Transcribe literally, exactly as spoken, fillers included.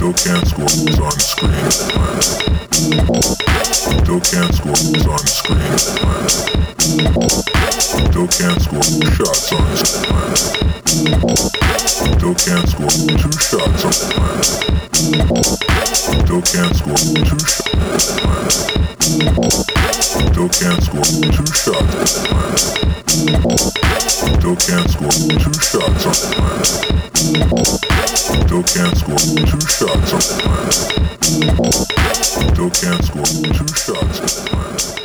Still can't score who's on screen. Still can't score who's on screen. Still can't score who shots on screen. Still can't score who two shots on screen. Still can't score who two shots. Still can't score who two shots. Still can't score who two shots on screen. Still can't score who two shots on screen. Still can't score who two shots on screen.